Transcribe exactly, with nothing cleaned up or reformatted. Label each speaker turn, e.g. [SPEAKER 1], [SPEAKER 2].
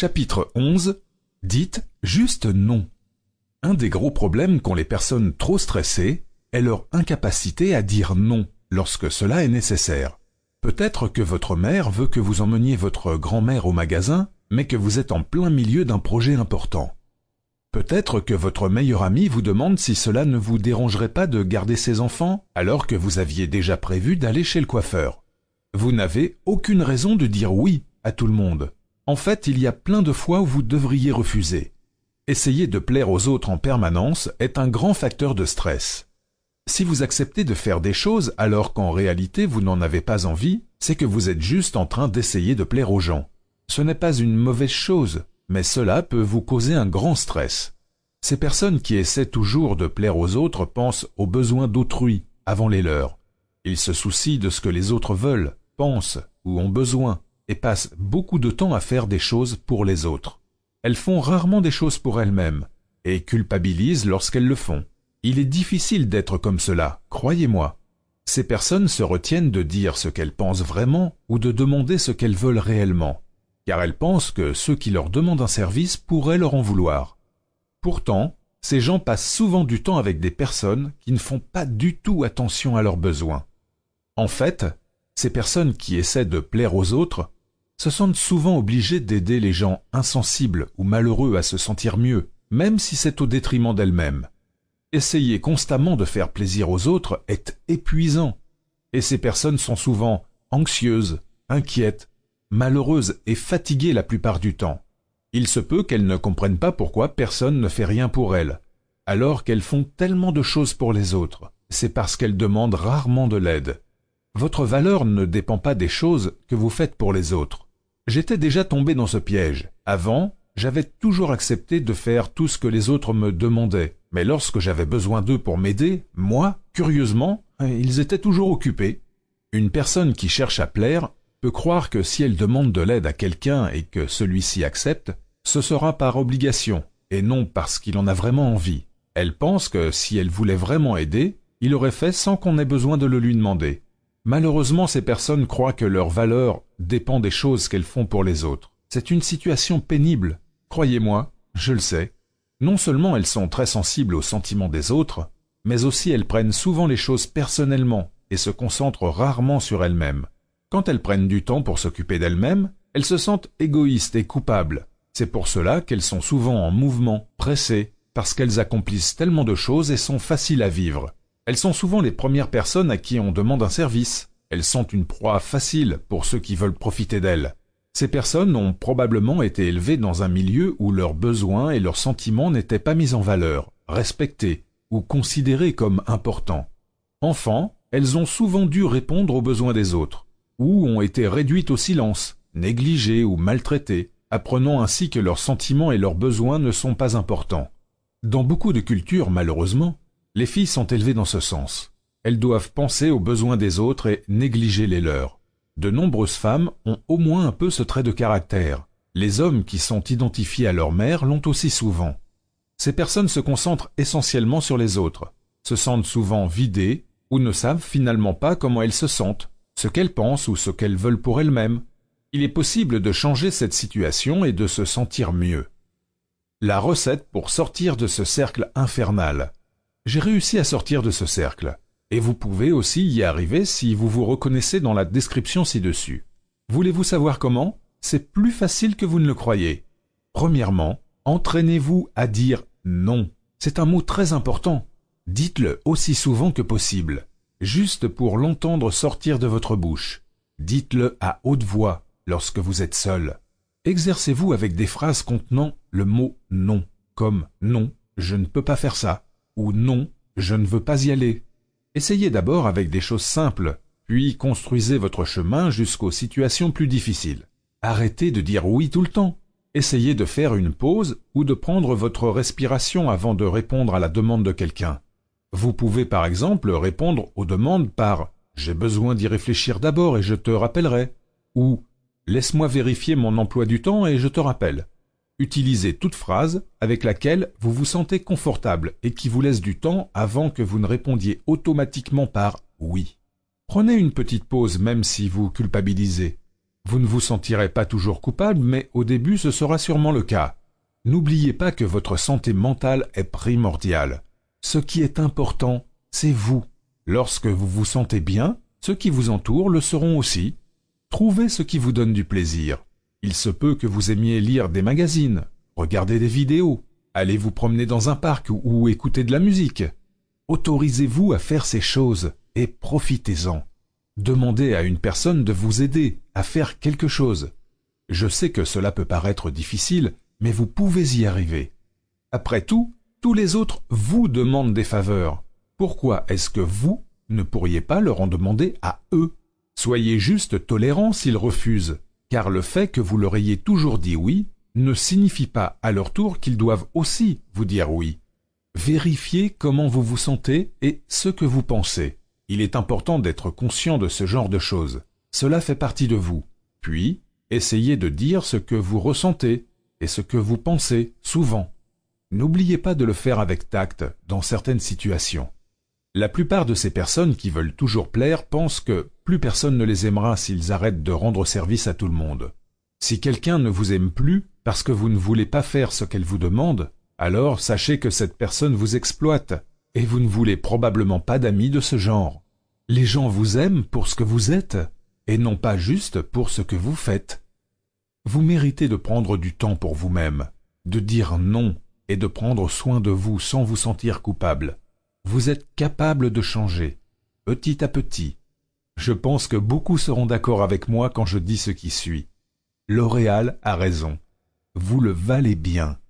[SPEAKER 1] Chapitre onze. Dites juste non. Un des gros problèmes qu'ont les personnes trop stressées est leur incapacité à dire non lorsque cela est nécessaire. Peut-être que votre mère veut que vous emmeniez votre grand-mère au magasin, mais que vous êtes en plein milieu d'un projet important. Peut-être que votre meilleur ami vous demande si cela ne vous dérangerait pas de garder ses enfants alors que vous aviez déjà prévu d'aller chez le coiffeur. Vous n'avez aucune raison de dire oui à tout le monde. En fait, il y a plein de fois où vous devriez refuser. Essayer de plaire aux autres en permanence est un grand facteur de stress. Si vous acceptez de faire des choses alors qu'en réalité vous n'en avez pas envie, c'est que vous êtes juste en train d'essayer de plaire aux gens. Ce n'est pas une mauvaise chose, mais cela peut vous causer un grand stress. Ces personnes qui essaient toujours de plaire aux autres pensent aux besoins d'autrui avant les leurs. Ils se soucient de ce que les autres veulent, pensent ou ont besoin et passent beaucoup de temps à faire des choses pour les autres. Elles font rarement des choses pour elles-mêmes et culpabilisent lorsqu'elles le font. Il est difficile d'être comme cela, croyez-moi. Ces personnes se retiennent de dire ce qu'elles pensent vraiment ou de demander ce qu'elles veulent réellement, car elles pensent que ceux qui leur demandent un service pourraient leur en vouloir. Pourtant, ces gens passent souvent du temps avec des personnes qui ne font pas du tout attention à leurs besoins. En fait, ces personnes qui essaient de plaire aux autres se sentent souvent obligées d'aider les gens insensibles ou malheureux à se sentir mieux, même si c'est au détriment d'elles-mêmes. Essayer constamment de faire plaisir aux autres est épuisant, et ces personnes sont souvent anxieuses, inquiètes, malheureuses et fatiguées la plupart du temps. Il se peut qu'elles ne comprennent pas pourquoi personne ne fait rien pour elles, alors qu'elles font tellement de choses pour les autres. C'est parce qu'elles demandent rarement de l'aide. Votre valeur ne dépend pas des choses que vous faites pour les autres. J'étais déjà tombé dans ce piège. Avant, j'avais toujours accepté de faire tout ce que les autres me demandaient. Mais lorsque j'avais besoin d'eux pour m'aider, moi, curieusement, ils étaient toujours occupés. Une personne qui cherche à plaire peut croire que si elle demande de l'aide à quelqu'un et que celui-ci accepte, ce sera par obligation et non parce qu'il en a vraiment envie. Elle pense que si elle voulait vraiment aider, il aurait fait sans qu'on ait besoin de le lui demander. Malheureusement, ces personnes croient que leur valeur dépend des choses qu'elles font pour les autres. C'est une situation pénible. Croyez-moi, je le sais. Non seulement elles sont très sensibles aux sentiments des autres, mais aussi elles prennent souvent les choses personnellement et se concentrent rarement sur elles-mêmes. Quand elles prennent du temps pour s'occuper d'elles-mêmes, elles se sentent égoïstes et coupables. C'est pour cela qu'elles sont souvent en mouvement, pressées, parce qu'elles accomplissent tellement de choses et sont faciles à vivre. Elles sont souvent les premières personnes à qui on demande un service. Elles sont une proie facile pour ceux qui veulent profiter d'elles. Ces personnes ont probablement été élevées dans un milieu où leurs besoins et leurs sentiments n'étaient pas mis en valeur, respectés ou considérés comme importants. Enfants, elles ont souvent dû répondre aux besoins des autres, ou ont été réduites au silence, négligées ou maltraitées, apprenant ainsi que leurs sentiments et leurs besoins ne sont pas importants. Dans beaucoup de cultures, malheureusement, les filles sont élevées dans ce sens. Elles doivent penser aux besoins des autres et négliger les leurs. De nombreuses femmes ont au moins un peu ce trait de caractère. Les hommes qui sont identifiés à leur mère l'ont aussi souvent. Ces personnes se concentrent essentiellement sur les autres, se sentent souvent vidées ou ne savent finalement pas comment elles se sentent, ce qu'elles pensent ou ce qu'elles veulent pour elles-mêmes. Il est possible de changer cette situation et de se sentir mieux. La recette pour sortir de ce cercle infernal. J'ai réussi à sortir de ce cercle. Et vous pouvez aussi y arriver si vous vous reconnaissez dans la description ci-dessus. Voulez-vous savoir comment? C'est plus facile que vous ne le croyez. Premièrement, entraînez-vous à dire non. C'est un mot très important. Dites-le aussi souvent que possible, juste pour l'entendre sortir de votre bouche. Dites-le à haute voix lorsque vous êtes seul. Exercez-vous avec des phrases contenant le mot non, comme non, je ne peux pas faire ça, ou non, je ne veux pas y aller. Essayez d'abord avec des choses simples, puis construisez votre chemin jusqu'aux situations plus difficiles. Arrêtez de dire oui tout le temps. Essayez de faire une pause ou de prendre votre respiration avant de répondre à la demande de quelqu'un. Vous pouvez par exemple répondre aux demandes par « J'ai besoin d'y réfléchir d'abord et je te rappellerai » ou « Laisse-moi vérifier mon emploi du temps et je te rappelle ». Utilisez toute phrase avec laquelle vous vous sentez confortable et qui vous laisse du temps avant que vous ne répondiez automatiquement par « oui ». Prenez une petite pause même si vous culpabilisez. Vous ne vous sentirez pas toujours coupable, mais au début ce sera sûrement le cas. N'oubliez pas que votre santé mentale est primordiale. Ce qui est important, c'est vous. Lorsque vous vous sentez bien, ceux qui vous entourent le seront aussi. Trouvez ce qui vous donne du plaisir. Il se peut que vous aimiez lire des magazines, regarder des vidéos, aller vous promener dans un parc ou, ou écouter de la musique. Autorisez-vous à faire ces choses et profitez-en. Demandez à une personne de vous aider à faire quelque chose. Je sais que cela peut paraître difficile, mais vous pouvez y arriver. Après tout, tous les autres vous demandent des faveurs. Pourquoi est-ce que vous ne pourriez pas leur en demander à eux? Soyez juste tolérants s'ils refusent, car le fait que vous leur ayez toujours dit oui ne signifie pas à leur tour qu'ils doivent aussi vous dire oui. Vérifiez comment vous vous sentez et ce que vous pensez. Il est important d'être conscient de ce genre de choses. Cela fait partie de vous. Puis, essayez de dire ce que vous ressentez et ce que vous pensez souvent. N'oubliez pas de le faire avec tact dans certaines situations. La plupart de ces personnes qui veulent toujours plaire pensent que plus personne ne les aimera s'ils arrêtent de rendre service à tout le monde. Si quelqu'un ne vous aime plus parce que vous ne voulez pas faire ce qu'elle vous demande, alors sachez que cette personne vous exploite et vous ne voulez probablement pas d'amis de ce genre. Les gens vous aiment pour ce que vous êtes et non pas juste pour ce que vous faites. Vous méritez de prendre du temps pour vous-même, de dire non et de prendre soin de vous sans vous sentir coupable. Vous êtes capable de changer, petit à petit. Je pense que beaucoup seront d'accord avec moi quand je dis ce qui suit. L'Oréal a raison. Vous le valez bien.